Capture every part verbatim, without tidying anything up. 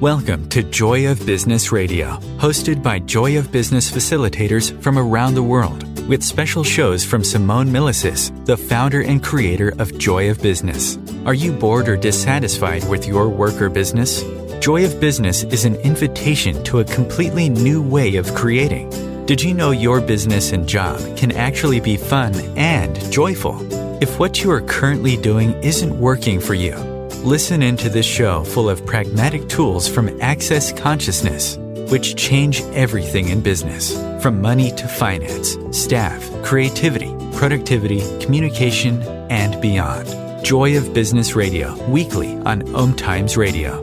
Welcome to Joy of Business Radio, hosted by Joy of Business facilitators from around the world, with special shows from Simone Milasas, the founder and creator of Joy of Business. Are you bored or dissatisfied with your work or business? Joy of Business is an invitation to a completely new way of creating. Did you know your business and job can actually be fun and joyful? If what you are currently doing isn't working for you, listen into this show full of pragmatic tools from Access Consciousness, which change everything in business, from money to finance, staff, creativity, productivity, communication, and beyond. Joy of Business Radio, weekly on Om Times Radio.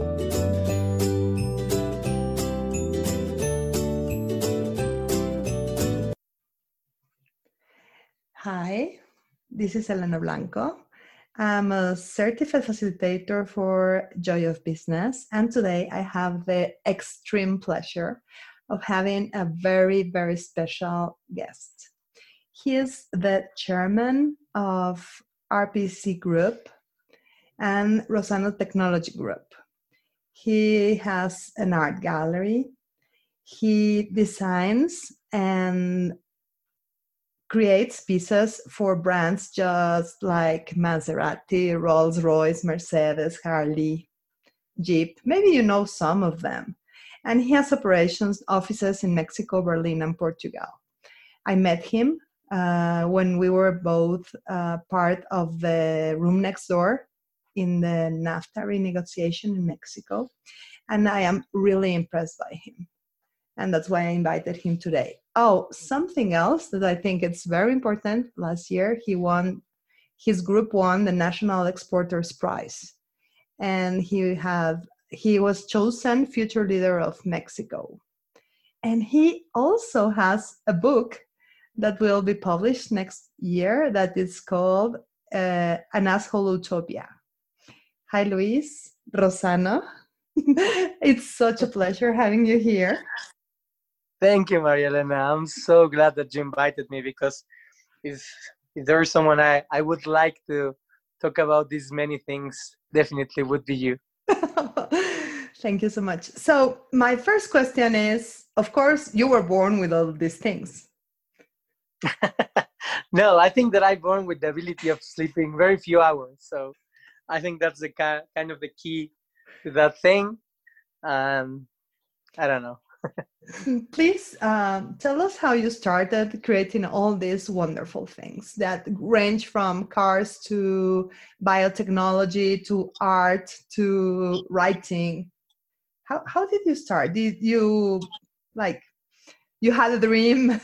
Hi, this is Elena Blanco. I'm a certified facilitator for Joy of Business, and today I have the extreme pleasure of having a very, very special guest. He is the chairman of R P C Group and Rosano Technology Group. He has an art gallery. He designs and creates pieces for brands just like Maserati, Rolls-Royce, Mercedes, Harley, Jeep. Maybe you know some of them. And he has operations offices in Mexico, Berlin, and Portugal. I met him uh, when we were both uh, part of the room next door in the NAFTA renegotiation in Mexico. And I am really impressed by him. And that's why I invited him today. Oh, something else that I think it's very important. Last year, he won, his group won the National Exporters Prize. And he had, he was chosen future leader of Mexico. And he also has a book that will be published next year that is called uh, An Asshole Utopia. Hi, Luis, Rosano. It's such a pleasure having you here. Thank you, Maria Elena. I'm so glad that you invited me, because if, if there's someone I, I would like to talk about these many things, definitely would be you. Thank you so much. So my first question is, of course, you were born with all these things. No, I think that I'm born with the ability of sleeping very few hours. So I think that's the kind kind of the key to that thing. Um, I don't know. Please um, tell us how you started creating all these wonderful things that range from cars to biotechnology to art to writing. How how did you start? Did you like you had a dream?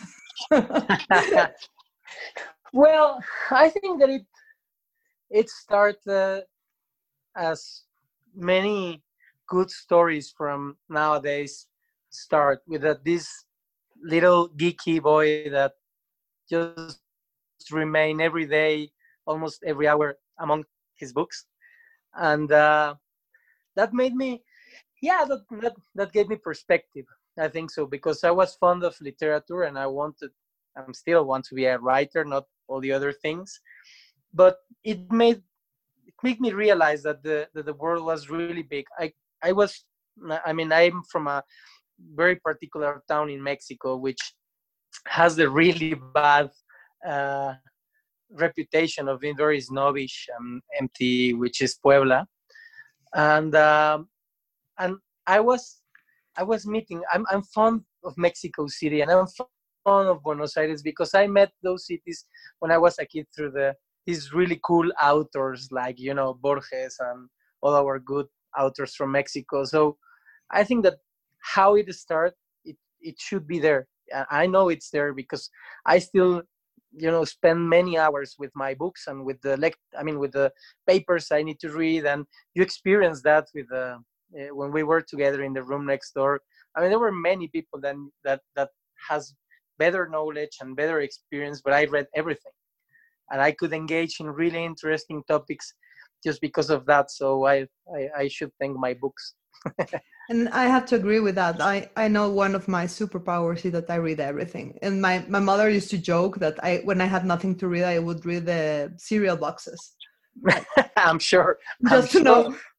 Well, I think that it it started as many good stories from nowadays start with uh, this little geeky boy that just remain every day, almost every hour among his books. And uh, that made me, yeah, that, that, that gave me perspective. I think so, because I was fond of literature and I wanted, I still want to be a writer, not all the other things. But it made, it made me realize that the, that the world was really big. I, I was, I mean, I'm from a very particular town in Mexico, which has the really bad uh, reputation of being very snobbish and empty, which is Puebla. And um, and I was I was meeting. I'm I'm fond of Mexico City, and I'm fond of Buenos Aires because I met those cities when I was a kid through the these really cool authors like you know Borges and all our good authors from Mexico. So I think that how it started, it, it should be there. I know it's there because I still, you know, spend many hours with my books and with the lect. I mean, with the papers I need to read, and you experience that with uh, when we were together in the room next door. I mean, there were many people that that that has better knowledge and better experience, but I read everything, and I could engage in really interesting topics just because of that. So I I, I should thank my books. And I have to agree with that. I, I know one of my superpowers is that I read everything. And my, my mother used to joke that I when I had nothing to read, I would read the cereal boxes. I'm sure. Just I'm to know sure.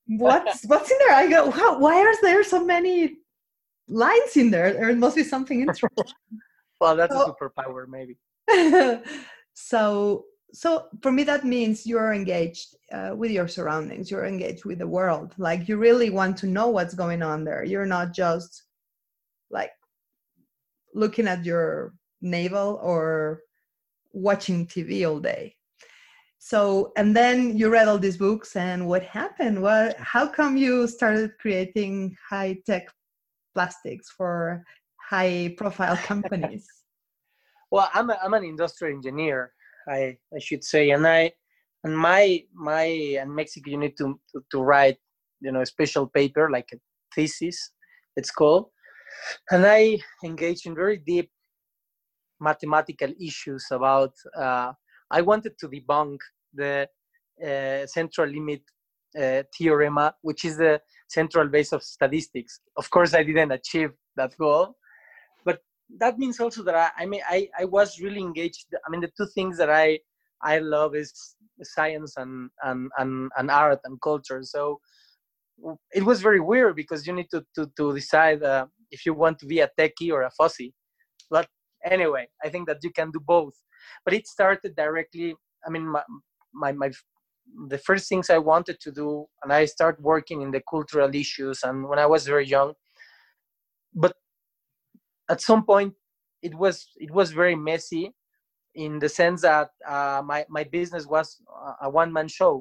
what's what's in there? I go, wow, why are there so many lines in there? There must be something interesting. Well, that's So, a superpower, maybe. so so for me that means you're engaged uh, with your surroundings, you're engaged with the world, like you really want to know what's going on there. You're not just like looking at your navel or watching T V all day. So, and then you read all these books, and what happened? What, how come you started creating high-tech plastics for high-profile companies? Well, I'm a, I'm an industrial engineer, I I should say, and I and my my in Mexico you need to, to to write, you know, a special paper like a thesis, it's called, and I engaged in very deep mathematical issues about. Uh, I wanted to debunk the uh, central limit uh, theorem, which is the central base of statistics. Of course, I didn't achieve that goal, but that means also that I, I mean, I, I was really engaged. I mean, the two things that I I love is science and and and, and art and culture. So it was very weird because you need to to, to decide uh, if you want to be a techie or a fussy. But anyway, I think that you can do both. But it started directly. I mean, my, my, my the first things I wanted to do, and I started working in the cultural issues, and when I was very young. But at some point, it was it was very messy, in the sense that uh, my my business was a one man show,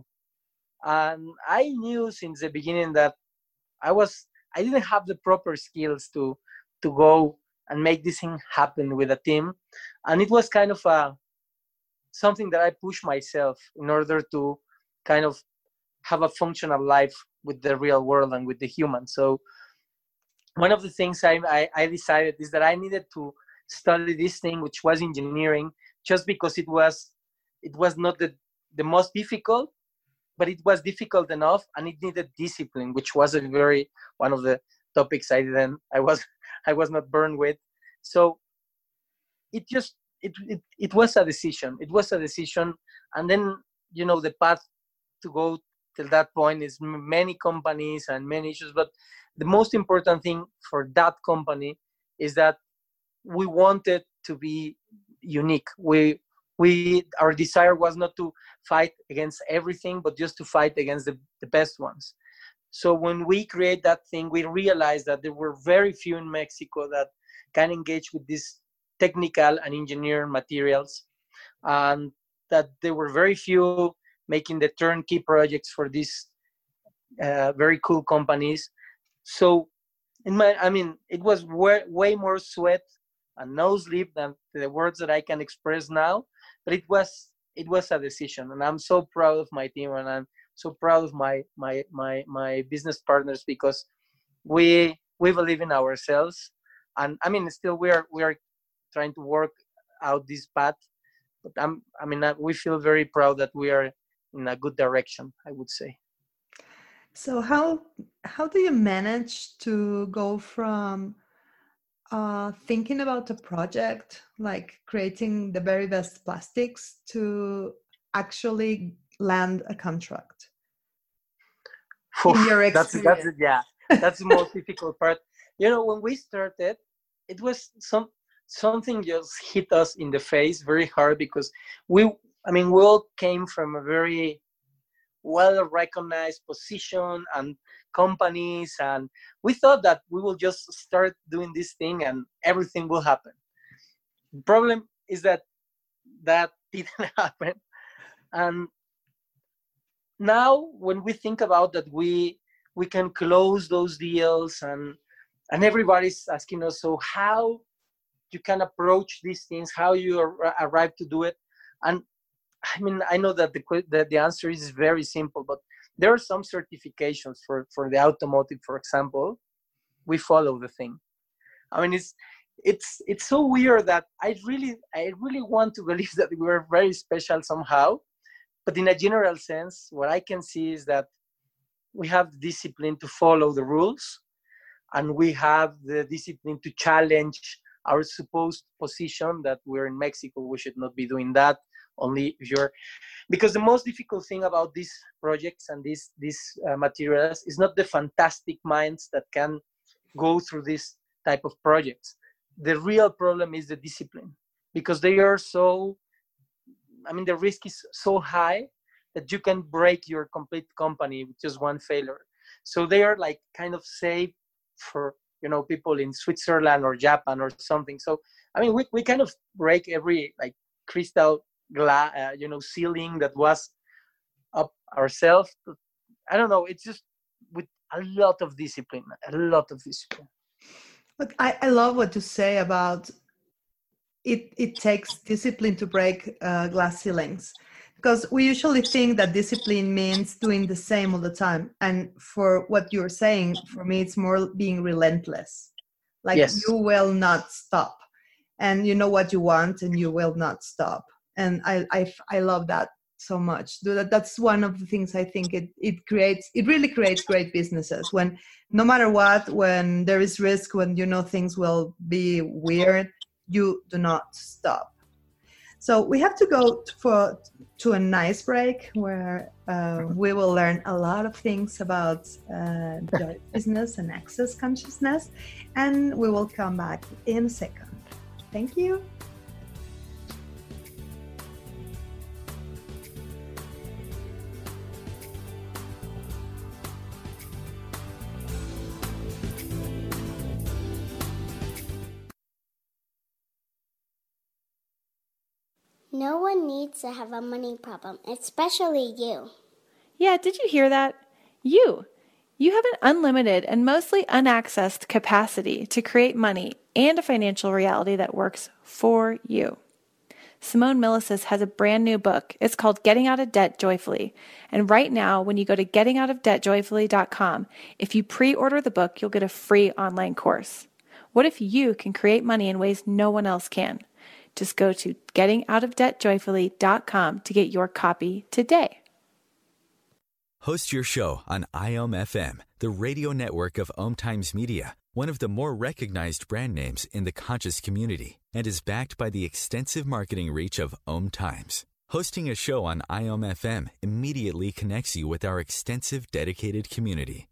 and I knew since the beginning that I was I didn't have the proper skills to to go and make this thing happen with a team, and it was kind of a something that I pushed myself in order to kind of have a functional life with the real world and with the human. So one of the things I, I, I decided is that I needed to study this thing, which was engineering, just because it was it was not the, the most difficult, but it was difficult enough, and it needed discipline, which was a very one of the topics I didn't I was I was not burned with. So it just it, it it was a decision. It was a decision, and then you know the path to go till that point is many companies and many issues. But the most important thing for that company is that we wanted to be unique. We we our desire was not to fight against everything, but just to fight against the, the best ones. So when we create that thing, we realized that there were very few in Mexico that can engage with these technical and engineering materials, and that there were very few making the turnkey projects for these uh, very cool companies. So in my, I mean, it was way, way more sweat and no sleep than the words that I can express now, but it was it was a decision, and I'm so proud of my team, and I'm so proud of my my my my business partners, because we we believe in ourselves, and I mean still we are we are trying to work out this path, but I'm I mean we feel very proud that we are in a good direction, I would say. So how how do you manage to go from uh, thinking about a project like creating the very best plastics to actually land a contract? Oof, in your that's experience? that's yeah, that's the most difficult part. You know, when we started, it was some something just hit us in the face very hard, because we, I mean, we all came from a very well-recognized position and companies, and we thought that we will just start doing this thing and everything will happen. The problem is that that didn't happen, and now when we think about that, we we can close those deals, and and everybody's asking us, so how you can approach these things, how you ar- arrive to do it. And I mean, I know that the, the the answer is very simple, but there are some certifications for for the automotive, for example. We follow the thing. I mean, it's it's it's so weird that I really I really want to believe that we are very special somehow, but in a general sense, what I can see is that we have the discipline to follow the rules, and we have the discipline to challenge our supposed position that we're in Mexico, we should not be doing that, only if you're, because the most difficult thing about these projects and these these uh, materials is not the fantastic minds that can go through this type of projects. The real problem is the discipline, because they are so, I mean, the risk is so high that you can break your complete company with just one failure. So they are like kind of safe for, you know, people in Switzerland or Japan or something. So, I mean, we, we kind of break every like crystal glass, uh, you know, ceiling that was up ourselves. I don't know. It's just with a lot of discipline, a lot of discipline. Look, I, I love what you say about it. It takes discipline to break uh, glass ceilings, because we usually think that discipline means doing the same all the time. And for what you're saying, for me, it's more being relentless. Like Yes. You will not stop, and you know what you want, and you will not stop. And I I, I love that so much. That that's one of the things I think it it creates. It really creates great businesses when, no matter what, when there is risk, when you know things will be weird, you do not stop. So we have to go for to a nice break where uh, we will learn a lot of things about uh, joy business and access consciousness, and we will come back in a second. Thank you. No one needs to have a money problem, especially you. Yeah, did you hear that? You. You have an unlimited and mostly unaccessed capacity to create money and a financial reality that works for you. Simone Milasas has a brand new book. It's called Getting Out of Debt Joyfully. And right now, when you go to getting out of debt joyfully dot com, if you pre-order the book, you'll get a free online course. What if you can create money in ways no one else can? Just go to getting out of debt joyfully dot com to get your copy today. Host your show on I O M F M, the radio network of Om Times Media, one of the more recognized brand names in the conscious community, and is backed by the extensive marketing reach of Om Times. Hosting a show on I O M F M immediately connects you with our extensive dedicated community.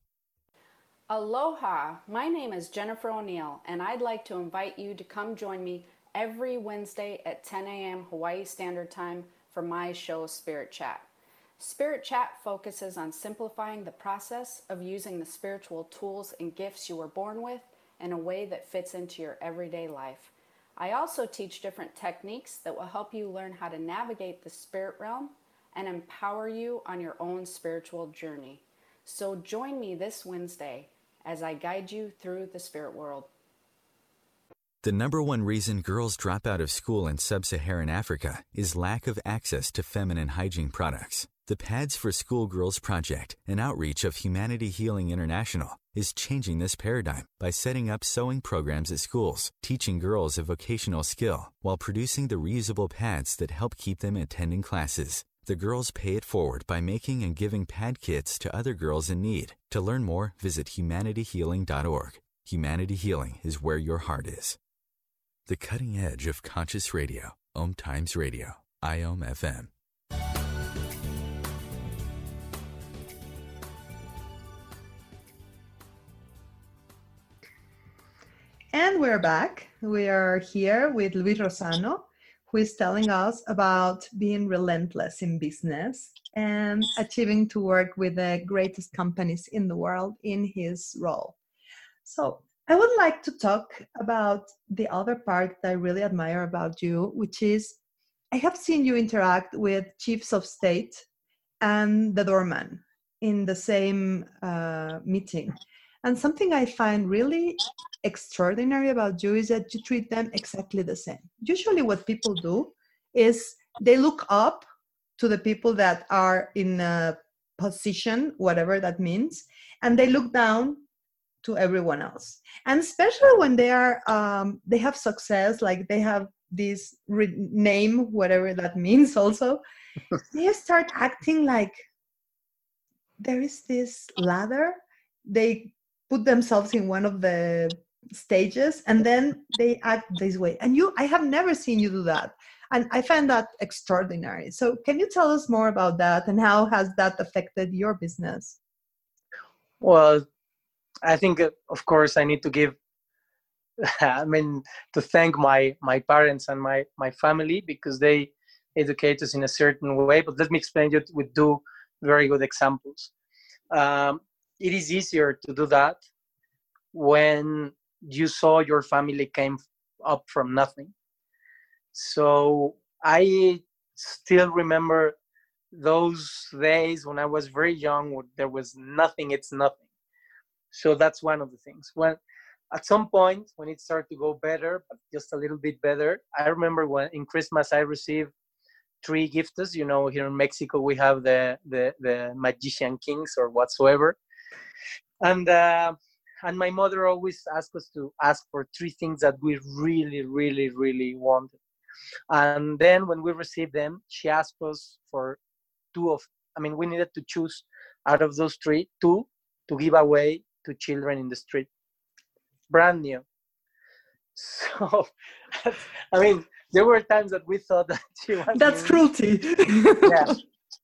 Aloha, my name is Jennifer O'Neill, and I'd like to invite you to come join me every Wednesday at ten a.m. Hawaii Standard Time for my show, Spirit Chat. Spirit Chat focuses on simplifying the process of using the spiritual tools and gifts you were born with in a way that fits into your everyday life. I also teach different techniques that will help you learn how to navigate the spirit realm and empower you on your own spiritual journey. So join me this Wednesday as I guide you through the spirit world. The number one reason girls drop out of school in sub-Saharan Africa is lack of access to feminine hygiene products. The Pads for Schoolgirls Project, an outreach of Humanity Healing International, is changing this paradigm by setting up sewing programs at schools, teaching girls a vocational skill, while producing the reusable pads that help keep them attending classes. The girls pay it forward by making and giving pad kits to other girls in need. To learn more, visit humanity healing dot org. Humanity Healing is where your heart is. The cutting edge of conscious radio, Om Times Radio, I O M F M. And we're back. We are here with Luis Rosano, who is telling us about being relentless in business and achieving to work with the greatest companies in the world in his role. So I would like to talk about the other part that I really admire about you, which is I have seen you interact with chiefs of state and the doorman in the same uh, meeting. And something I find really extraordinary about you is that you treat them exactly the same. Usually what people do is they look up to the people that are in a position, whatever that means, and they look down to everyone else. And especially when they are, um, they have success, like they have this re- name, whatever that means also, they start acting like there is this ladder. They put themselves in one of the stages and then they act this way. And you, I have never seen you do that. And I find that extraordinary. So can you tell us more about that, and how has that affected your business? Well, I think, uh, of course, I need to give, I mean, to thank my, my parents and my, my family, because they educate us in a certain way. But let me explain it with two very good examples. Um, it is easier to do that when you saw your family came up from nothing. So I still remember those days when I was very young, where there was nothing, it's nothing. So that's one of the things. When at some point, when it started to go better, but just a little bit better, I remember when in Christmas I received three gifts. You know, here in Mexico we have the the, the magician kings or whatsoever, and uh, and my mother always asked us to ask for three things that we really, really, really wanted. And then when we received them, she asked us for two of, I mean, we needed to choose out of those three, two to give away to children in the street. Brand new. So, I mean, there were times that we thought that she was... That's mean. Cruelty. Yeah.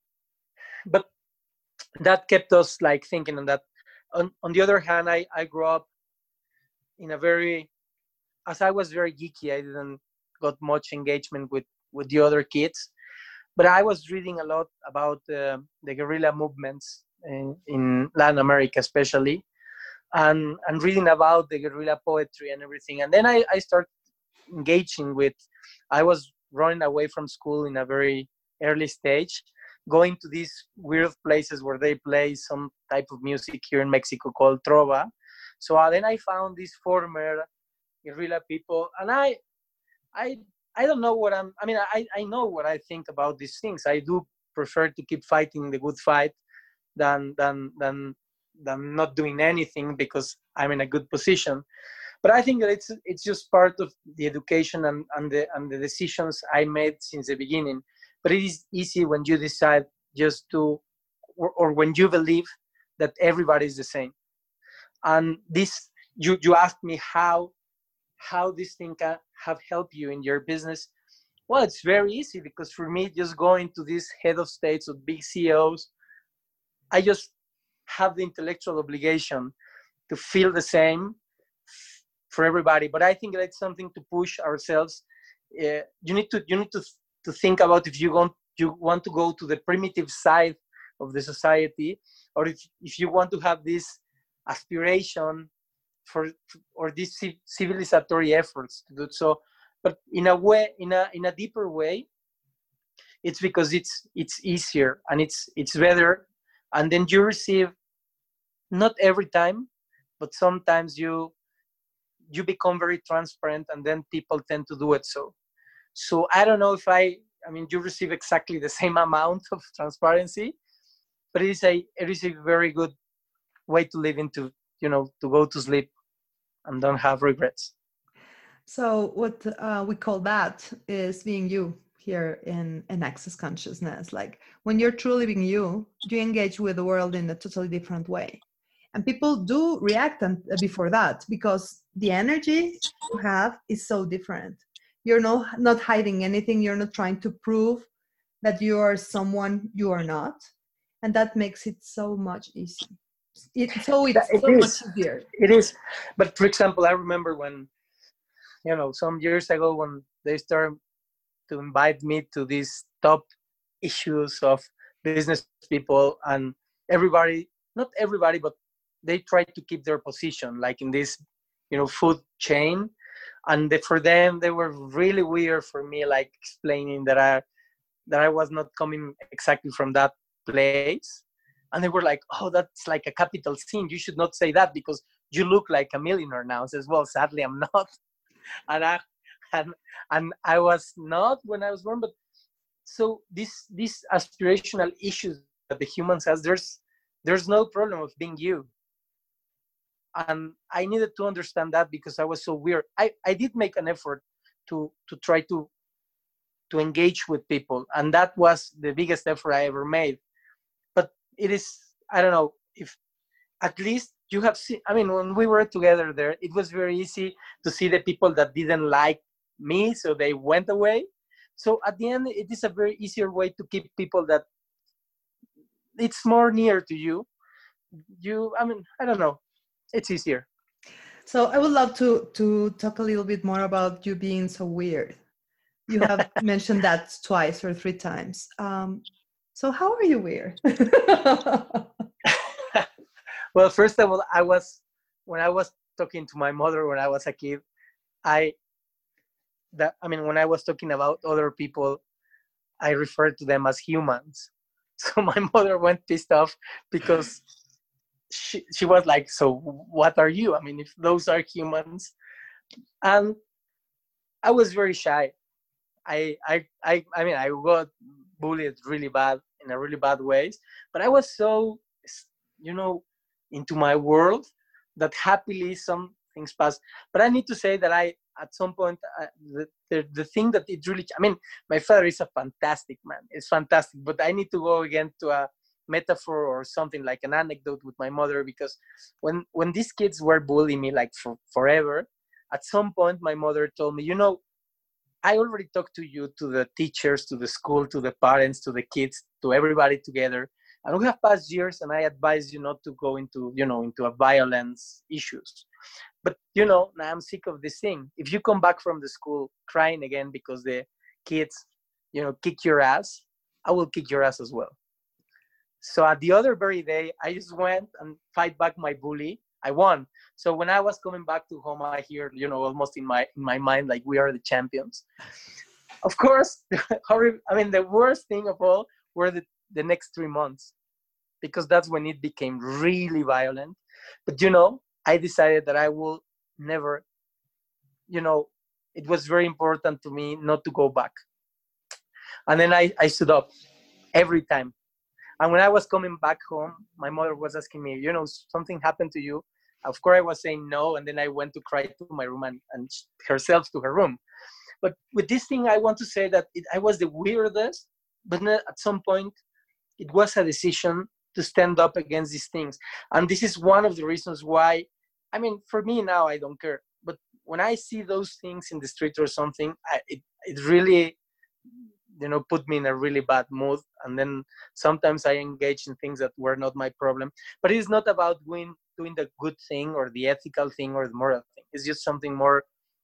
But that kept us like thinking on that. On, on the other hand, I, I grew up in a very, as I was very geeky, I didn't got much engagement with, with the other kids. But I was reading a lot about uh, the guerrilla movements in, in Latin America, especially, and, and reading about the guerrilla poetry and everything. And then I, I started engaging with, I was running away from school in a very early stage, going to these weird places where they play some type of music here in Mexico called trova. So uh, then I found these former guerrilla people, and I, I, I don't know what I'm, I mean, I, I know what I think about these things. I do prefer to keep fighting the good fight than, than, than, than not doing anything because I'm in a good position. But I think that it's, it's just part of the education and, and, the, and the decisions I made since the beginning. But it is easy when you decide just to, or, or when you believe that everybody is the same. And this, you, you asked me how, how this thing can have helped you in your business. Well, it's very easy because for me, just going to these head of states or big C E Os, I just have the intellectual obligation to feel the same for everybody. But I think that's something to push ourselves. Uh, you need to, you need to, to think about if you want, you want to go to the primitive side of the society, or if, if you want to have this aspiration for, or these civilizatory efforts to do so. But in a way, in a in a deeper way, it's because it's it's easier and it's it's better. And then you receive, not every time, but sometimes you you become very transparent, and then people tend to do it. So so I don't know if I I mean you receive exactly the same amount of transparency, but it is a it is a very good way to live into, you know, to go to sleep and don't have regrets. So what uh, we call that is being you here in, in Access Consciousness. Like when you're truly being you, you engage with the world in a totally different way. And people do react on, uh, before that, because the energy you have is so different. You're no, not hiding anything. You're not trying to prove that you are someone you are not. And that makes it so much easier. It, so it's it so is. much easier. It is. But for example, I remember when, you know, some years ago when they started to invite me to these top issues of business people, and everybody, not everybody, but they try to keep their position, like in this, you know, food chain. And they, for them, they were really weird for me, like explaining that I, that I was not coming exactly from that place. And they were like, oh, that's like a capital sin. You should not say that because you look like a millionaire now. I says, well, sadly, I'm not. And I, and, and I was not when I was born. But so this, these aspirational issues that the humans has, there's, there's no problem of being you. And I needed to understand that because I was so weird. I, I did make an effort to, to try to, to engage with people. And that was the biggest effort I ever made. But it is, I don't know, if at least you have seen, I mean, when we were together there, it was very easy to see the people that didn't like me, so they went away. So at the end, it is a very easier way to keep people that it's more near to you. You, I mean, I don't know. It's easier. So I would love to to talk a little bit more about you being so weird. You have mentioned that twice or three times. Um, so how are you weird? Well, first of all, I was, when I was talking to my mother when I was a kid, I, that, I mean, when I was talking about other people, I referred to them as humans. So my mother went pissed off because she, she was like, so what are you? I mean, if those are humans. And I was very shy. I, I, I, I mean, I got bullied really bad in a really bad ways, but I was so, you know, into my world that happily some things passed. But I need to say that I, at some point, uh, the, the the thing that it really, I mean, my father is a fantastic man. It's fantastic, but I need to go again to a metaphor or something like an anecdote with my mother, because when, when these kids were bullying me like for forever, at some point my mother told me, you know, I already talked to you, to the teachers, to the school, to the parents, to the kids, to everybody together. And we have passed years, and I advise you not to go into, you know, into a violence issues. But, you know, now I'm sick of this thing. If you come back from the school crying again because the kids, you know, kick your ass, I will kick your ass as well. So at the other very day, I just went and fight back my bully. I won. So when I was coming back to home, I hear, you know, almost in my in my mind, like, we are the champions. Of course, I mean, the worst thing of all were the, the next three months, because that's when it became really violent. But, you know, I decided that I will never, you know, it was very important to me not to go back. And then I, I stood up every time. And when I was coming back home, my mother was asking me, you know, something happened to you? Of course, I was saying no. And then I went to cry to my room and, and herself to her room. But with this thing, I want to say that it, I was the weirdest, but at some point, it was a decision to stand up against these things. And this is one of the reasons why, I mean, for me now, I don't care. But when I see those things in the street or something, I, it, it really, you know, put me in a really bad mood. And then sometimes I engage in things that were not my problem. But it's not about doing, doing the good thing or the ethical thing or the moral thing. It's just something more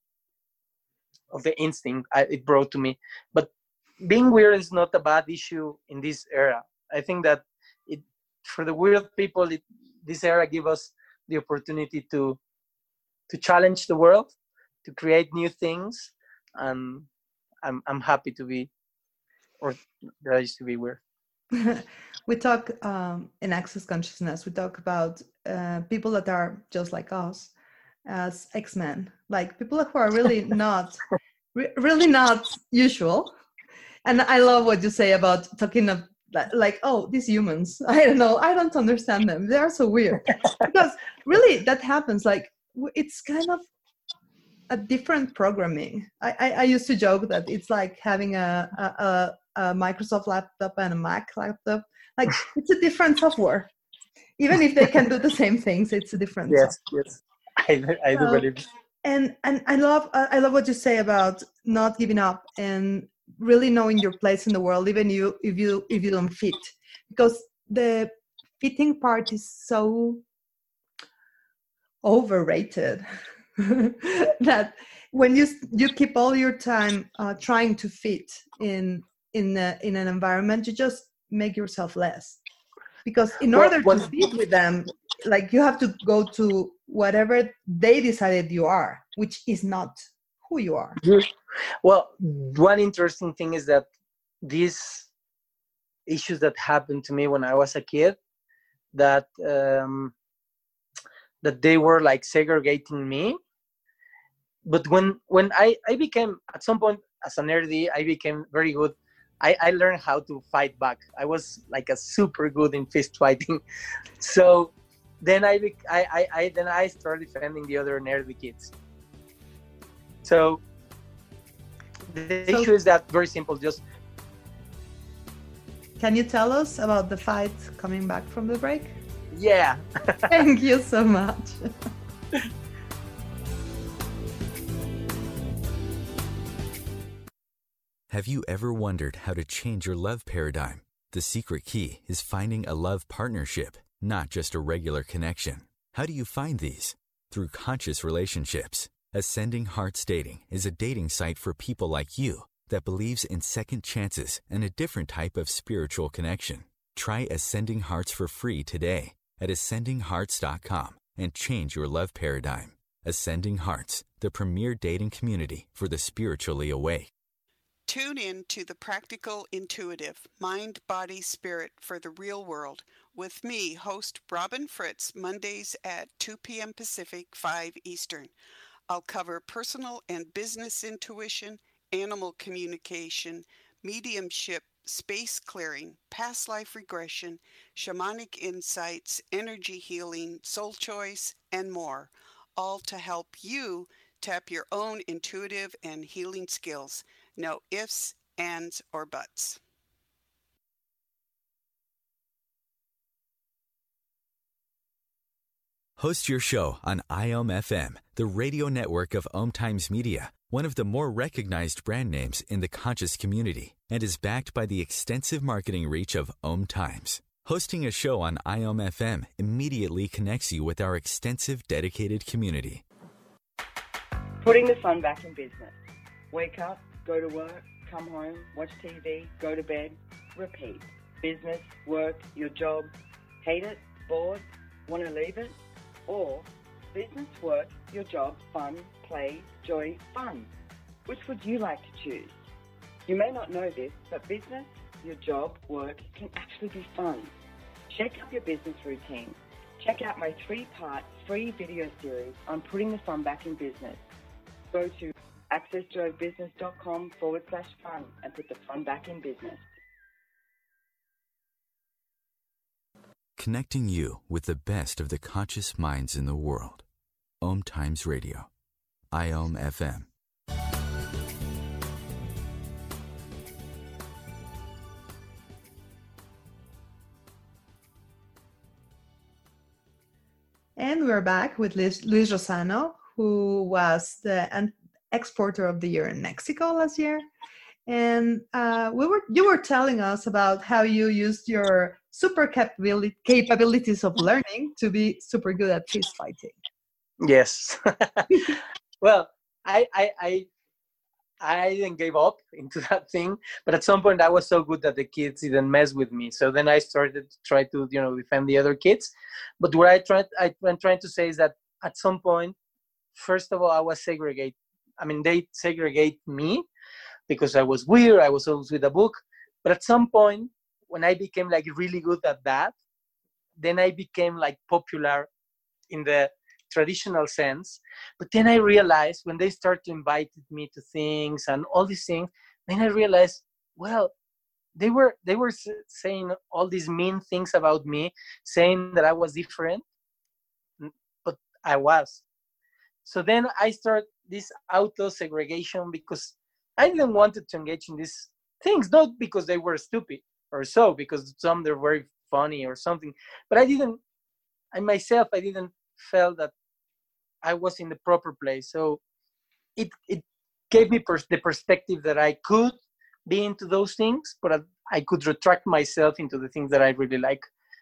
of the instinct I, it brought to me. But being weird is not a bad issue in this era. I think that it, for the weird people, it, this era gives us the opportunity to to challenge the world, to create new things, and I'm I'm happy to be, or that I used to be weird. We talk um, in Access Consciousness, we talk about uh, people that are just like us as X-Men, like people who are really not, re- really not usual. And I love what you say about talking of like, oh, these humans, I don't know, I don't understand them. They are so weird. Because really that happens. Like, it's kind of a different programming. I, I, I used to joke that it's like having a, a, a Microsoft laptop and a Mac laptop. Like, it's a different software. Even if they can do the same things, it's a different yes, software. Yes, I, I do so, believe. And and I love I love what you say about not giving up and really knowing your place in the world, even you if you if you don't fit, because the fitting part is so overrated that when you you keep all your time uh, trying to fit in in a, in an environment, you just make yourself less, because in Well, order what, to fit with them, like, you have to go to whatever they decided you are, which is not who you are. Well, one interesting thing is that these issues that happened to me when I was a kid, that um, that they were like segregating me. But when when I, I became, at some point as an nerdy, I became very good. I, I learned how to fight back. I was like a super good in fist fighting. So then I, I, I, I then I started defending the other nerdy kids. So the So- issue is that very simple. Just Can you tell us about the fight coming back from the break? yeah. Thank you so much. Have you ever wondered how to change your love paradigm? The secret key is finding a love partnership, not just a regular connection. How do you find these? Through conscious relationships. Ascending Hearts Dating is a dating site for people like you that believes in second chances and a different type of spiritual connection. Try Ascending Hearts for free today at ascending hearts dot com and change your love paradigm. Ascending Hearts, the premier dating community for the spiritually awake. Tune in to The Practical Intuitive, Mind, Body, Spirit for the Real World with me, host Robin Fritz, Mondays at two p.m. Pacific, five Eastern. I'll cover personal and business intuition, animal communication, mediumship, space clearing, past life regression, shamanic insights, energy healing, soul choice, and more, all to help you tap your own intuitive and healing skills. No ifs, ands, or buts. Host your show on I O M F M, the radio network of Om Times Media, one of the more recognized brand names in the conscious community, and is backed by the extensive marketing reach of Om Times. Hosting a show on I O M F M immediately connects you with our extensive dedicated community. Putting the fun back in business. Wake up, go to work, come home, watch T V, go to bed, repeat. Business, work, your job, hate it, bored, want to leave it? Or business, work, your job, fun, play, joy, fun. Which would you like to choose? You may not know this, but business, your job, work can actually be fun. Shake up your business routine. Check out my three-part free video series on putting the fun back in business. Go to accessjoybusiness.com forward slash fun and put the fun back in business. Connecting you with the best of the conscious minds in the world. Om Times Radio. I O M F M. And we're back with Luis, Luis Rosano, who was the an exporter of the year in Mexico last year. And uh, we were you were telling us about how you used your super capability, capabilities of learning to be super good at fist fighting. Yes. Well, I, I I I didn't give up into that thing, but at some point I was so good that the kids didn't mess with me. So then I started to try to, you know, defend the other kids. But what I tried, I, I'm trying to say is that at some point, first of all, I was segregated. I mean, they segregate me because I was weird. I was always with a book. But at some point, when I became like really good at that, then I became like popular in the traditional sense. But then I realized when they started to invite me to things and all these things, then I realized, well, they were they were saying all these mean things about me, saying that I was different, but I was. So then I started this auto segregation because I didn't want to engage in these things, not because they were stupid or so, because some they're very funny or something, but I didn't, I myself, I didn't feel that I was in the proper place. So it it gave me pers- the perspective that I could be into those things, but I, I could retract myself into the things that I really like.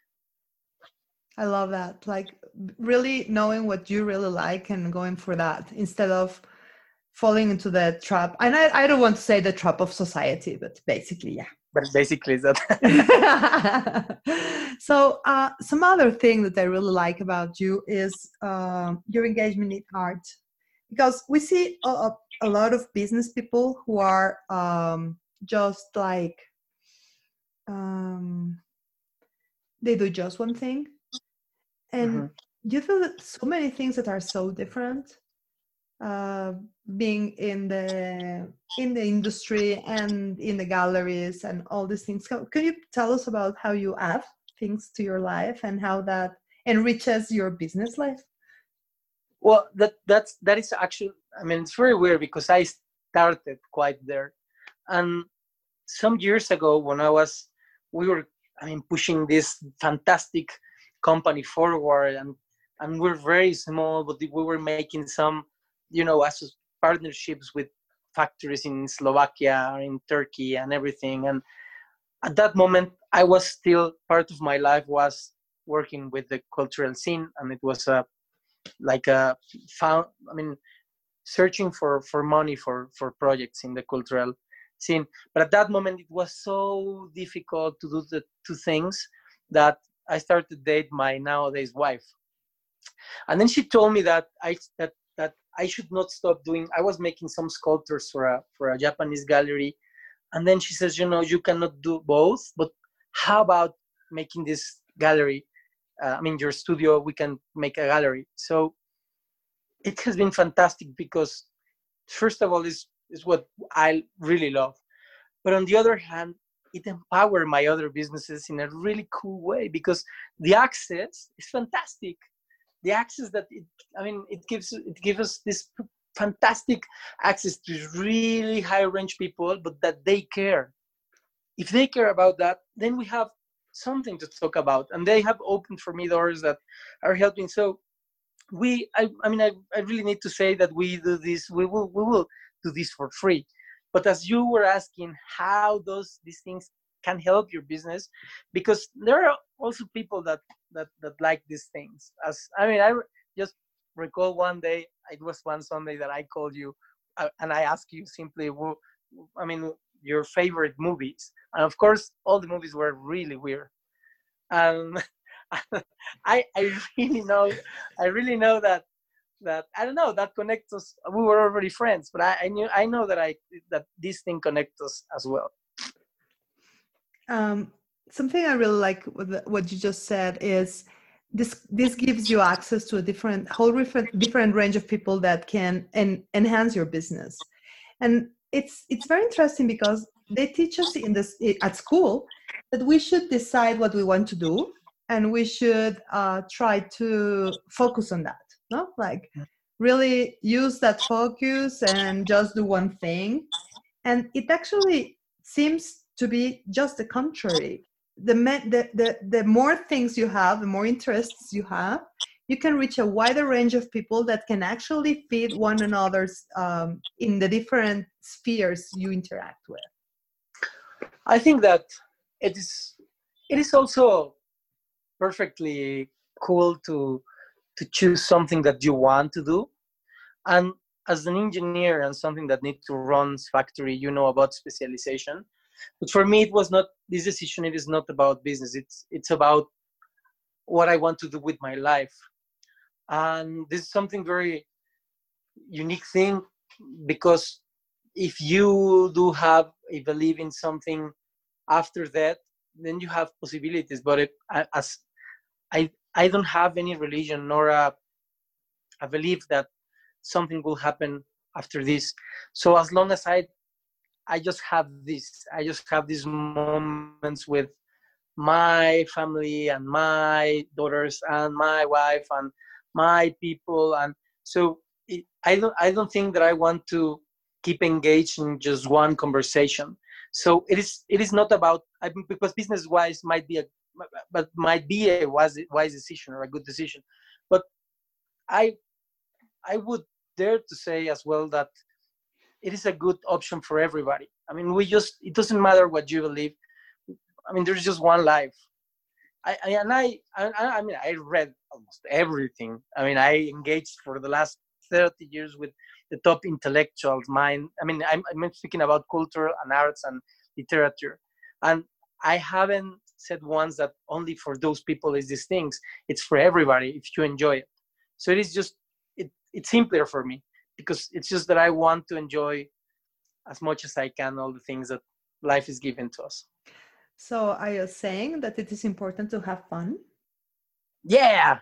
I love that. Like really knowing what you really like and going for that instead of falling into the trap. And I, I don't want to say the trap of society, but basically, yeah. But basically, that. So uh, some other thing that I really like about you is uh, your engagement in art, because we see a, a lot of business people who are um, just like um, they do just one thing, and mm-hmm. you do so many things that are so different. Uh, being in the in the industry and in the galleries and all these things. So can you tell us about how you add things to your life and how that enriches your business life? Well, that that's that is actually, I mean, it's very weird because I started quite there, and some years ago when I was, we were, I mean, pushing this fantastic company forward, and and we're very small, but we were making some, you know, as partnerships with factories in Slovakia or in Turkey and everything. And at that moment, I was still, part of my life was working with the cultural scene, and it was a like a found, I mean, searching for, for money for, for projects in the cultural scene. But at that moment, it was so difficult to do the two things that I started to date my nowadays wife. And then she told me that I that that I should not stop doing. I was making some sculptures for a for a Japanese gallery, and then she says, you know, you cannot do both. But how about making this gallery? Uh, I mean, your studio, we can make a gallery. So it has been fantastic because, first of all, is is what I really love. But on the other hand, it empowered my other businesses in a really cool way because the access is fantastic. The access that it, I mean, it gives it gives us this fantastic access to really high range people, but that they care. If they care about that, then we have something to talk about, and they have opened for me doors that are helping. So we, I, I mean, I, I really need to say that we do this. We will, we will do this for free. But as you were asking, how those these things can help your business, because there are also people that that that like these things. As I mean, I just recall one day, it was one Sunday that I called you, uh, and I asked you simply, well, I mean, your favorite movies, and of course, all the movies were really weird. Um, I I really know, I really know that. that I don't know, that connects us. We were already friends, but I, I knew I know that I that this thing connects us as well. Um, something I really like with what you just said is this this gives you access to a different whole different different range of people that can en- enhance your business. And it's it's very interesting because they teach us in this at school that we should decide what we want to do, and we should uh, try to focus on that. No, like really use that focus and just do one thing. And it actually seems to be just the contrary. The, the, the, the more things you have, the more interests you have, you can reach a wider range of people that can actually feed one another's um, in the different spheres you interact with. I think that it is, it is also perfectly cool to to choose something that you want to do. And as an engineer and something that needs to run factory, you know about specialization. But for me, it was not, this decision, it is not about business. It's it's about what I want to do with my life. And this is something very unique thing, because if you do have a belief in something after that, then you have possibilities. But it, as I, I don't have any religion nor a, a belief that something will happen after this. So as long as I, I just have this, I just have these moments with my family and my daughters and my wife and my people. And so it, I don't, I don't think that I want to keep engaged in just one conversation. So it is, it is not about, I mean, because business wise might be a, but might be a wise, wise decision or a good decision. But I I would dare to say as well that it is a good option for everybody. I mean, we just, it doesn't matter what you believe. I mean, there's just one life. I, I and I, I I mean, I read almost everything. I mean, I engaged for the last thirty years with the top intellectuals. Mind. I mean, I'm, I'm speaking about culture and arts and literature. And I haven't said once that only for those people is these things. It's for everybody if you enjoy it. So it is just, it, it's simpler for me because it's just that I want to enjoy as much as I can all the things that life is given to us. So are you saying that it is important to have fun? Yeah.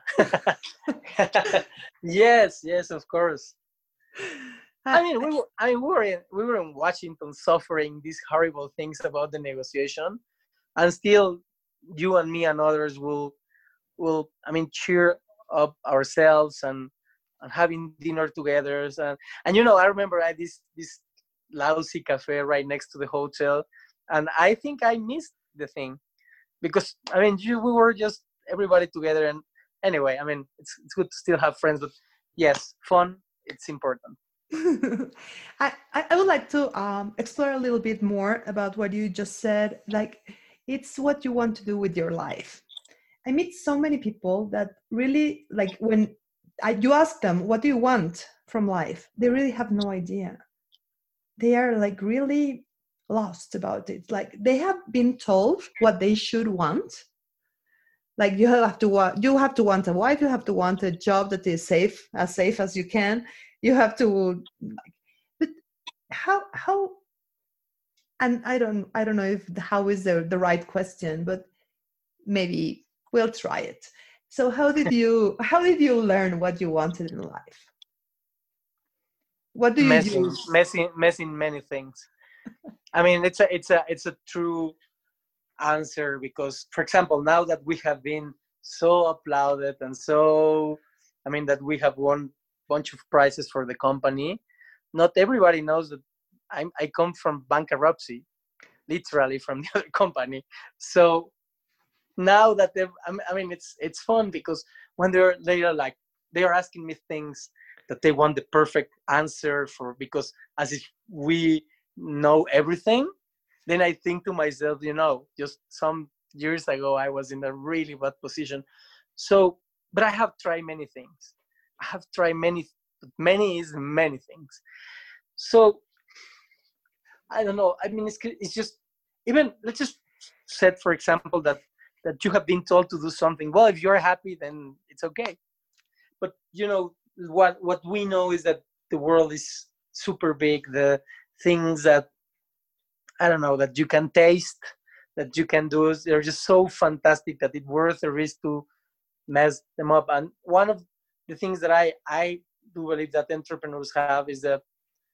yes, yes, of course. I mean, we were, I mean, we were in, we were in Washington suffering these horrible things about the negotiation, and still, you and me and others will, will, I mean, cheer up ourselves and and having dinner together. And and you know, I remember I had this this lousy cafe right next to the hotel, and I think I missed the thing because I mean, you, we were just everybody together. And anyway, I mean, it's it's good to still have friends, but yes, fun, it's important. I, I I would like to um, explore a little bit more about what you just said. Like, it's what you want to do with your life. I meet so many people that really, like, when I, you ask them, what do you want from life? They really have no idea. They are like really lost about it. Like, they have been told what they should want. Like, you have to want, you have to want a wife, you have to want a job that is safe, as safe as you can. You have to, but how, how, and I don't, I don't know if how is the, the right question, but maybe we'll try it. So how did you, how did you learn what you wanted in life? What do you messing, use? messing, messing many things. I mean, it's a, it's a, it's a true answer because, for example, now that we have been so applauded and so, I mean, that we have won a bunch of prizes for the company, not everybody knows that I'm, I come from bankruptcy, literally from the other company. So now that they've, I mean, it's it's fun because when they're they are like they are asking me things that they want the perfect answer for, because as if we know everything, then I think to myself, you know, just some years ago I was in a really bad position. So, but I have tried many things. I have tried many, many is many things. So I don't know. I mean, it's it's just even let's just set, for example, that that you have been told to do something. Well, if you're happy, then it's okay. But you know what what we know is that the world is super big. The things that I don't know that you can taste, that you can do, they're just so fantastic that it's worth the risk to mess them up. And one of the things that I I do believe that entrepreneurs have is that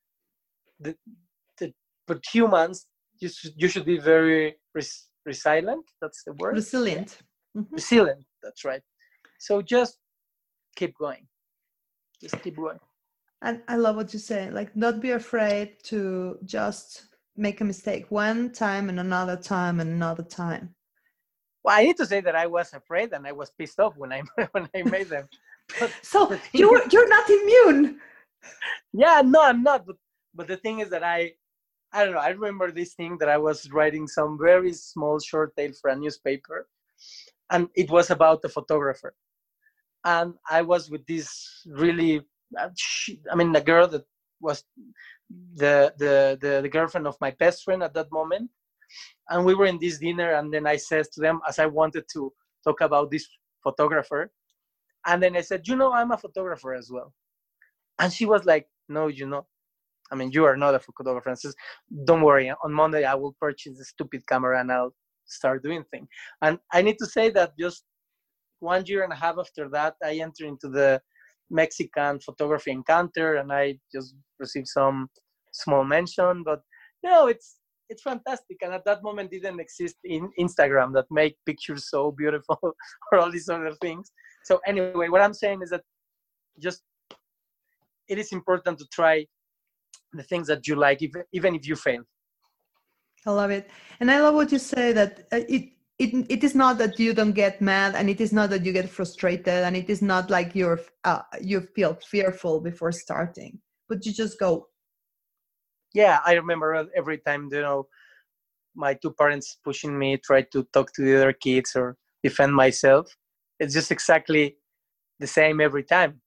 the, the but humans, you should, you should be very res, resilient. That's the word. Resilient. Yeah. Mm-hmm. Resilient. That's right. So just keep going. Just keep going. And I love what you say. Like, not be afraid to just make a mistake one time and another time and another time. Well, I need to say that I was afraid and I was pissed off when I when I made them. But so you're is, you're not immune. Yeah, no, I'm not. But but the thing is that I. I don't know. I remember this thing that I was writing some very small short tale for a newspaper, and it was about a photographer. And I was with this really, I mean, a girl that was the, the the the girlfriend of my best friend at that moment. And we were in this dinner, and then I said to them, as I wanted to talk about this photographer, and then I said, you know, I'm a photographer as well. And she was like, no, you know. I mean, you are not a photographer. And says, don't worry. On Monday, I will purchase the stupid camera and I'll start doing things. And I need to say that just one year and a half after that, I entered into the Mexican photography encounter, and I just received some small mention. But you know, it's it's fantastic. And at that moment, didn't exist in Instagram that make pictures so beautiful or all these other things. So anyway, what I'm saying is that just it is important to try the things that you like, even, even if you fail. I love it. And I love what you say, that it, it, it is not that you don't get mad, and it is not that you get frustrated, and it is not like you're, uh, you feel fearful before starting, but you just go. Yeah, I remember every time, you know, my two parents pushing me, try to talk to the other kids or defend myself. It's just exactly the same every time.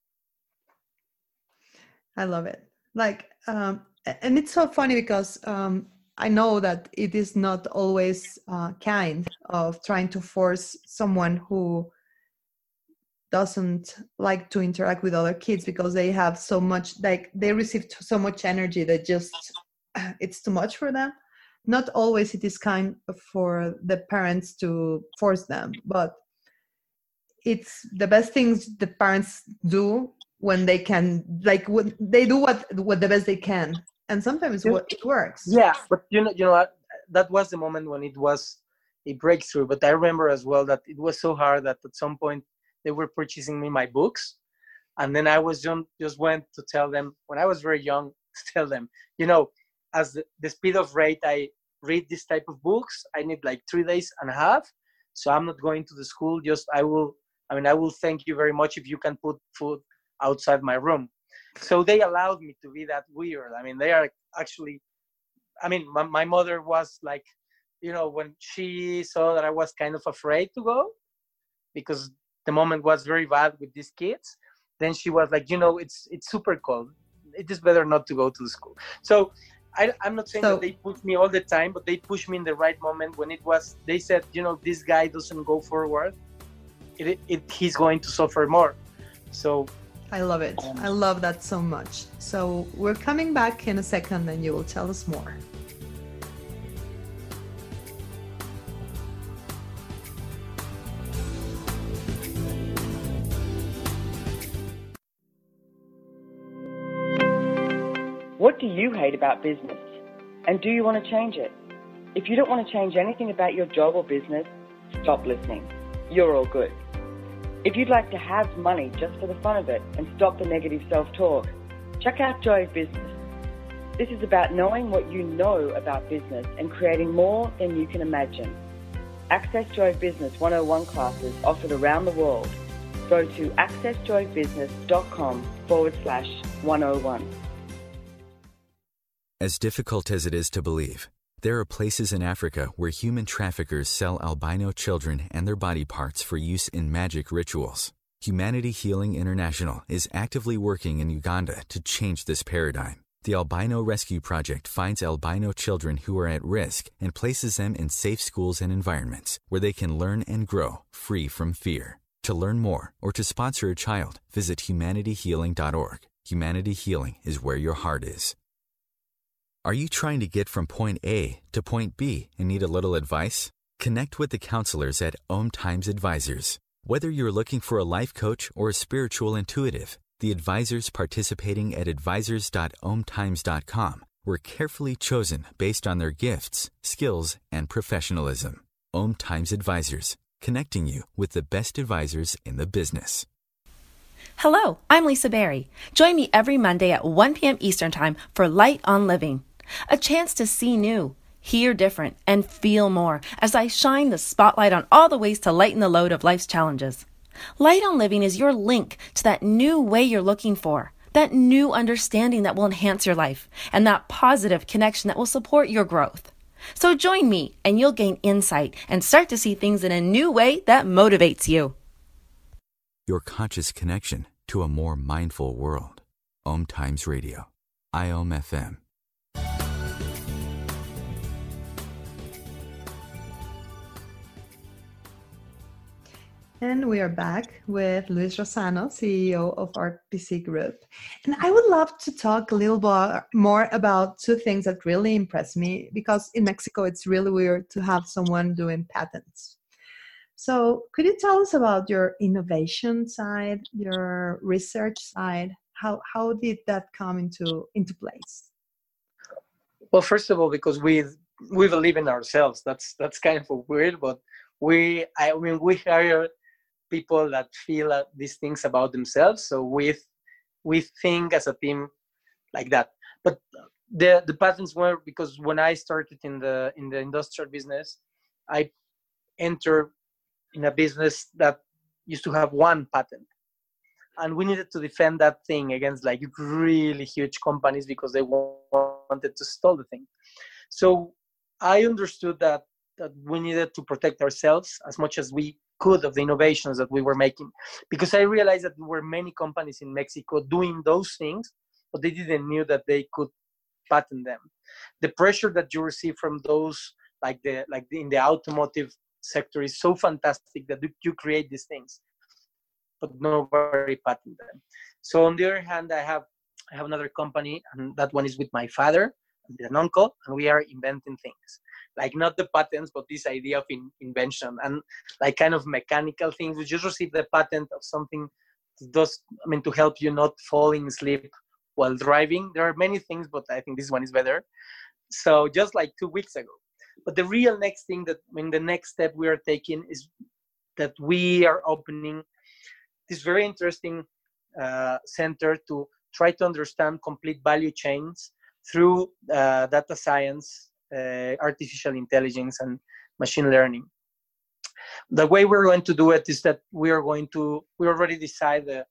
I love it. Like, um, and it's so funny because um, I know that it is not always uh, kind of trying to force someone who doesn't like to interact with other kids because they have so much, like they receive so much energy that just it's too much for them. Not always it is kind for the parents to force them, but it's the best things the parents do when they can, like when they do what what the best they can, and sometimes what it works. Yeah, but you know, you know, that was the moment when it was a breakthrough. But I remember as well that it was so hard that at some point they were purchasing me my books, and then I was just just went to tell them when I was very young to tell them, you know, as the, the speed of rate I read this type of books, I need like three days and a half. So I'm not going to the school. Just I will. I mean, I will thank you very much if you can put food outside my room. So they allowed me to be that weird. I mean, they are actually, I mean, my, my mother was like, you know, when she saw that I was kind of afraid to go because the moment was very bad with these kids, then she was like, you know, it's it's super cold. It is better not to go to the school. So I, I'm not saying so, that they push me all the time, but they push me in the right moment when it was, they said, you know, this guy doesn't go forward, it, it, he's going to suffer more. So I love it. Um, I love that so much. So we're coming back in a second and you will tell us more. What do you hate about business? And do you want to change it? If you don't want to change anything about your job or business, stop listening. You're all good. If you'd like to have money just for the fun of it and stop the negative self-talk, check out Joy of Business. This is about knowing what you know about business and creating more than you can imagine. Access Joy of Business one oh one classes offered around the world. Go to accessjoybusiness.com forward slash 101. As difficult as it is to believe, there are places in Africa where human traffickers sell albino children and their body parts for use in magic rituals. Humanity Healing International is actively working in Uganda to change this paradigm. The Albino Rescue Project finds albino children who are at risk and places them in safe schools and environments where they can learn and grow free from fear. To learn more or to sponsor a child, visit humanity healing dot org. Humanity Healing is where your heart is. Are you trying to get from point A to point B and need a little advice? Connect with the counselors at Om Times Advisors. Whether you're looking for a life coach or a spiritual intuitive, the advisors participating at advisors dot om times dot com were carefully chosen based on their gifts, skills, and professionalism. Om Times Advisors, connecting you with the best advisors in the business. Hello, I'm Lisa Berry. Join me every Monday at one p.m. Eastern Time for Light on Living. A chance to see new, hear different, and feel more as I shine the spotlight on all the ways to lighten the load of life's challenges. Light on Living is your link to that new way you're looking for, that new understanding that will enhance your life, and that positive connection that will support your growth. So join me and you'll gain insight and start to see things in a new way that motivates you. Your conscious connection to a more mindful world. Om Times Radio. I O M F M. And we are back with Luis Rosano, C E O of R P C Group. And I would love to talk a little bit more about two things that really impress me, because in Mexico, it's really weird to have someone doing patents. So could you tell us about your innovation side, your research side? How how did that come into, into place? Well, first of all, because we we believe in ourselves. That's that's kind of weird, but we I mean we hire people that feel uh, these things about themselves. So we we think as a team like that. But the the patents were because when I started in the in the industrial business, I entered in a business that used to have one patent, and we needed to defend that thing against like really huge companies because they wanted to steal the thing. So I understood that that we needed to protect ourselves as much as we could of the innovations that we were making, because I realized that there were many companies in Mexico doing those things, but they didn't knew that they could patent them. The pressure that you receive from those, like the like the, in the automotive sector, is so fantastic that you create these things, but nobody patent them. So on the other hand, I have I have another company, and that one is with my father and an uncle, and we are inventing things. Like not the patents, but this idea of in, invention and like kind of mechanical things. We just received the patent of something that does, I mean, to help you not falling asleep while driving. There are many things, but I think this one is better. So just like two weeks ago. But the real next thing that, I mean, the next step we are taking is that we are opening this very interesting uh, center to try to understand complete value chains through uh, data science, uh, artificial intelligence, and machine learning. The way we're going to do it is that we are going to, we already decided the,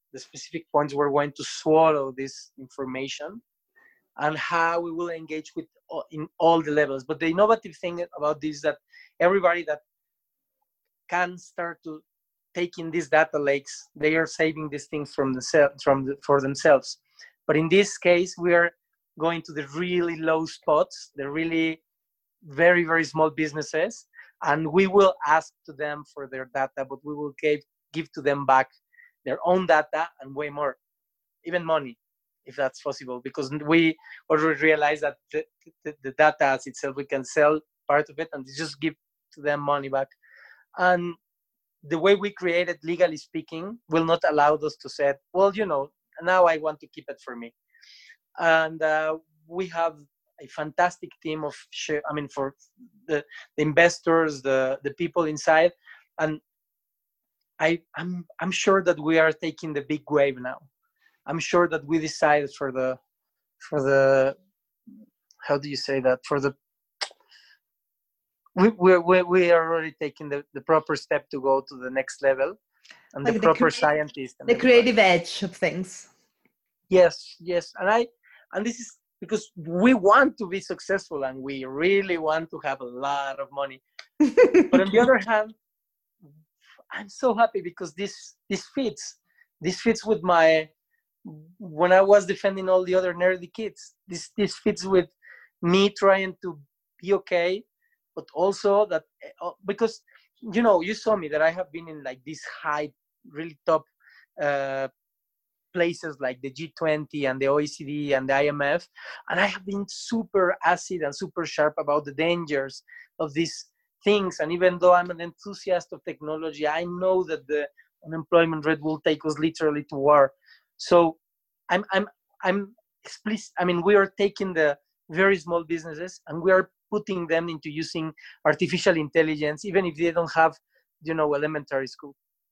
the specific points we're going to swallow this information, and how we will engage with in all the levels. But the innovative thing about this is that everybody that can start to take in these data lakes, they are saving these things from the, from the, for themselves. But in this case, we are going to the really low spots, the really very, very small businesses, and we will ask to them for their data, but we will give, give to them back their own data and way more, even money, if that's possible, because we already realize that the, the, the data as itself, we can sell part of it and just give to them money back. And the way we created, legally speaking, will not allow us to say, well, you know, now I want to keep it for me. And uh, we have a fantastic team of, share, I mean, for the, the investors, the, the people inside. And I, I'm, I'm sure that we are taking the big wave now. I'm sure that we decided for the, for the, how do you say that? For the, we we we, we are already taking the, the proper step to go to the next level, and like the, the proper scientist. The creative edge of things. Yes, yes. And I, and this is because we want to be successful and we really want to have a lot of money. But on the other hand, I'm so happy because this, this fits, this fits with my, when I was defending all the other nerdy kids, this, this fits with me trying to be okay, but also that, because, you know, you saw me that I have been in like this high, really top uh, places like the G twenty and the O E C D and the I M F, and I have been super acid and super sharp about the dangers of these things. And even though I'm an enthusiast of technology, I know that the unemployment rate will take us literally to war. So I'm, I'm, I'm explicit. I mean, we are taking the very small businesses and we are putting them into using artificial intelligence, even if they don't have, you know, elementary school.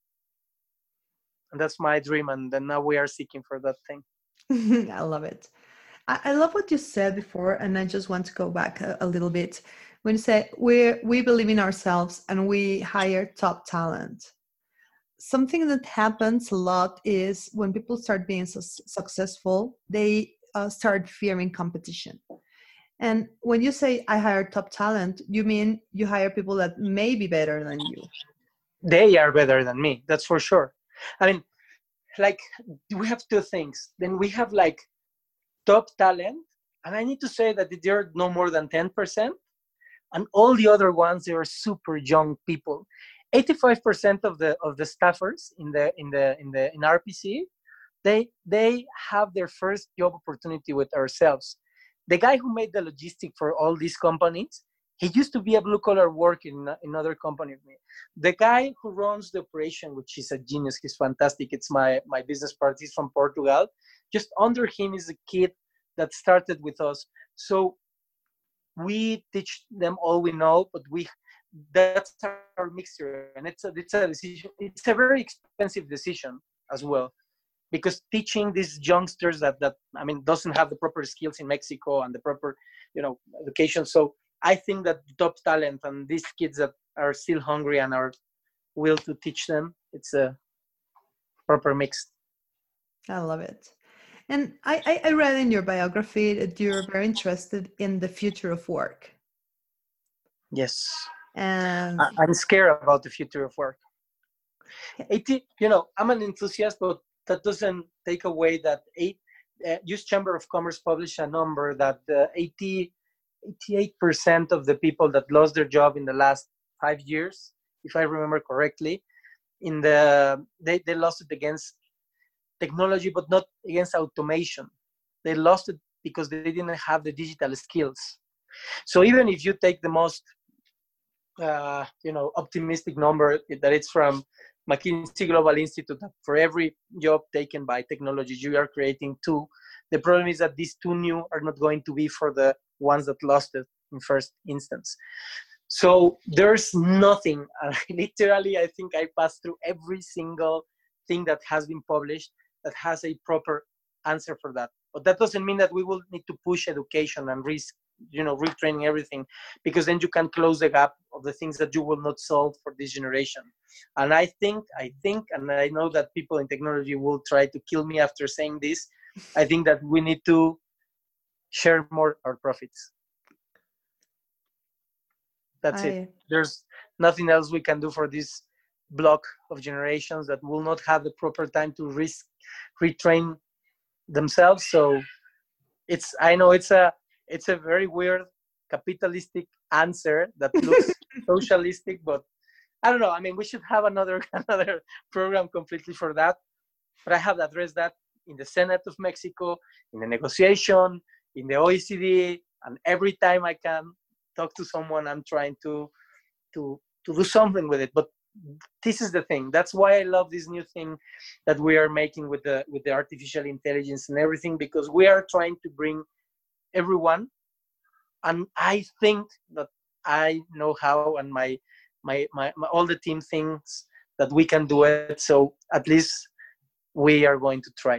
And that's my dream. And then now we are seeking for that thing. I love it. I, I love what you said before. And I just want to go back a, a little bit. When you say we we believe in ourselves and we hire top talent, something that happens a lot is when people start being su- successful, they uh, start fearing competition. And when you say I hire top talent, you mean you hire people that may be better than you. They are better than me, that's for sure. I mean, like, we have two things. Then we have like top talent, and I need to say that they're no more than ten percent. And all the other ones, they are super young people. eighty-five percent of the of the staffers in the in the in the in R P C, they they have their first job opportunity with ourselves. The guy who made the logistic for all these companies, he used to be a blue collar worker in another company with me. The guy who runs the operation, which is a genius, he's fantastic. It's my my business partner. He's from Portugal. Just under him is a kid that started with us. So we teach them all we know, but we that's our mixture, and it's a it's a decision. It's a very expensive decision as well, because teaching these youngsters that that I mean doesn't have the proper skills in Mexico and the proper, you know, education. So I think that top talent and these kids that are still hungry and are will to teach them, it's a proper mix. I love it. And I, I read in your biography that you're very interested in the future of work. Yes. And I'm scared about the future of work. eighty, you know, I'm an enthusiast, but that doesn't take away that eight, uh, U S Chamber of Commerce published a number that uh, eighty, eighty-eight percent of the people that lost their job in the last five years, if I remember correctly, in the they, they lost it against technology, but not against automation. They lost it because they didn't have the digital skills. So even if you take the most, uh, you know, optimistic number that it's from McKinsey Global Institute, that for every job taken by technology, you are creating two. The problem is that these two new are not going to be for the ones that lost it in first instance. So there's nothing, uh, literally, I think I passed through every single thing that has been published that has a proper answer for that. But that doesn't mean that we will need to push education and risk you know, retraining everything, because then you can close the gap of the things that you will not solve for this generation. And I think, I think, and I know that people in technology will try to kill me after saying this, I think that we need to share more our profits. That's I... it. There's nothing else we can do for this block of generations that will not have the proper time to risk retrain themselves. So it's, I know it's a, it's a very weird capitalistic answer that looks socialistic, but I don't know. I mean, we should have another another program completely for that. But I have addressed that in the Senate of Mexico, in the negotiation, in the O E C D, and every time I can talk to someone, I'm trying to to to do something with it. But this is the thing. That's why I love this new thing that we are making with the with the artificial intelligence and everything, because we are trying to bring everyone. And I think that I know how, and my my my, my all the team thinks that we can do it. So at least we are going to try.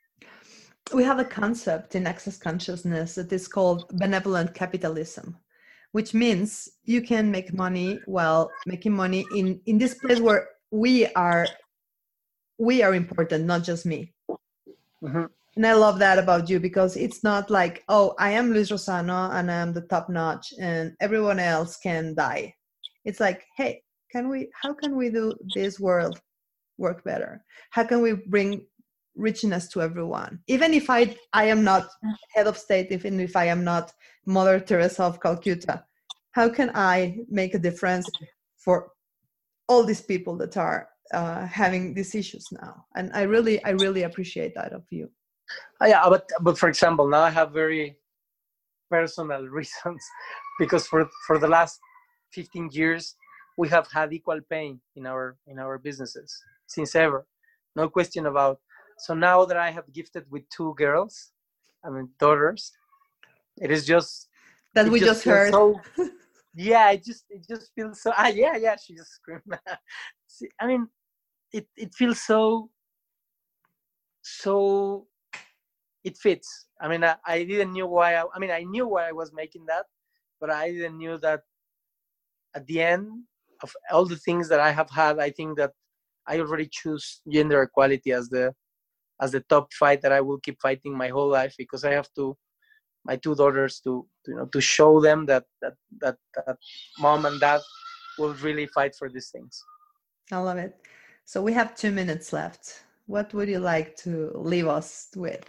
We have a concept in Access Consciousness that is called benevolent capitalism, which means you can make money while making money in, in this place where we are, we are important, not just me. Mm-hmm. And I love that about you, because it's not like, oh, I am Luis Rosano and I'm the top notch and everyone else can die. It's like, hey, can we, how can we do this world work better? How can we bring richness to everyone? Even if I, I am not head of state, even if I am not Mother Teresa of Calcutta, how can I make a difference for all these people that are uh, having these issues now? And I really, I really appreciate that of you. Uh, yeah, but but for example, now I have very personal reasons, because for for the last fifteen years we have had equal pay in our in our businesses since ever, no question about. So now that I have gifted with two girls, I mean daughters, it is just that we just, just heard. So, yeah, it just it just feels so. Ah, yeah, yeah. She just screamed. See, I mean, it it feels so so. It fits. I mean, I, I didn't know why. I, I mean, I knew why I was making that, but I didn't knew that at the end of all the things that I have had, I think that I already choose gender equality as the as the top fight that I will keep fighting my whole life, because I have to my two daughters to, to you know to show them that that that that mom and dad will really fight for these things. I love it. So we have two minutes left. What would you like to leave us with?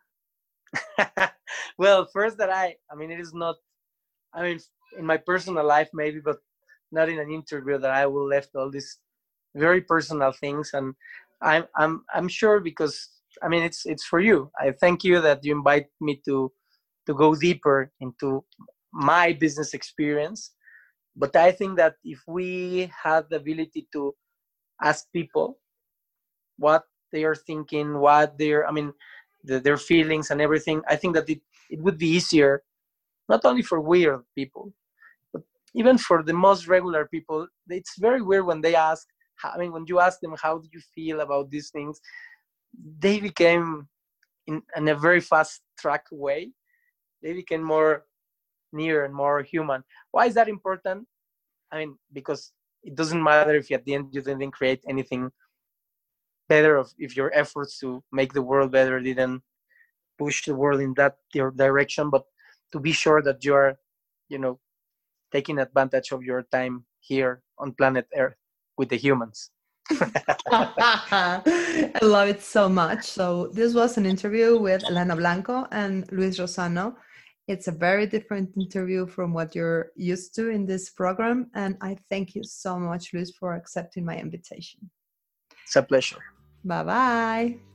Well, first that I, I mean, it is not, I mean, in my personal life maybe, but not in an interview, that I will left all these very personal things. And I'm, I'm, I'm sure, because I mean, it's, it's for you. I thank you that you invite me to, to go deeper into my business experience. But I think that if we have the ability to ask people what they are thinking, what they're, I mean, the, their feelings and everything, I think that it, it would be easier, not only for weird people, but even for the most regular people. It's very weird when they ask, I mean, when you ask them, how do you feel about these things? They became, in, in a very fast track way, they became more near and more human. Why is that important? I mean, because it doesn't matter if at the end you didn't create anything better, of if your efforts to make the world better didn't push the world in that your direction, but to be sure that you are, you know, taking advantage of your time here on planet Earth with the humans. I love it so much. So this was an interview with Elena Blanco and Luis Rosano. It's a very different interview from what you're used to in this program. And I thank you so much, Luis, for accepting my invitation. It's a pleasure. Bye-bye.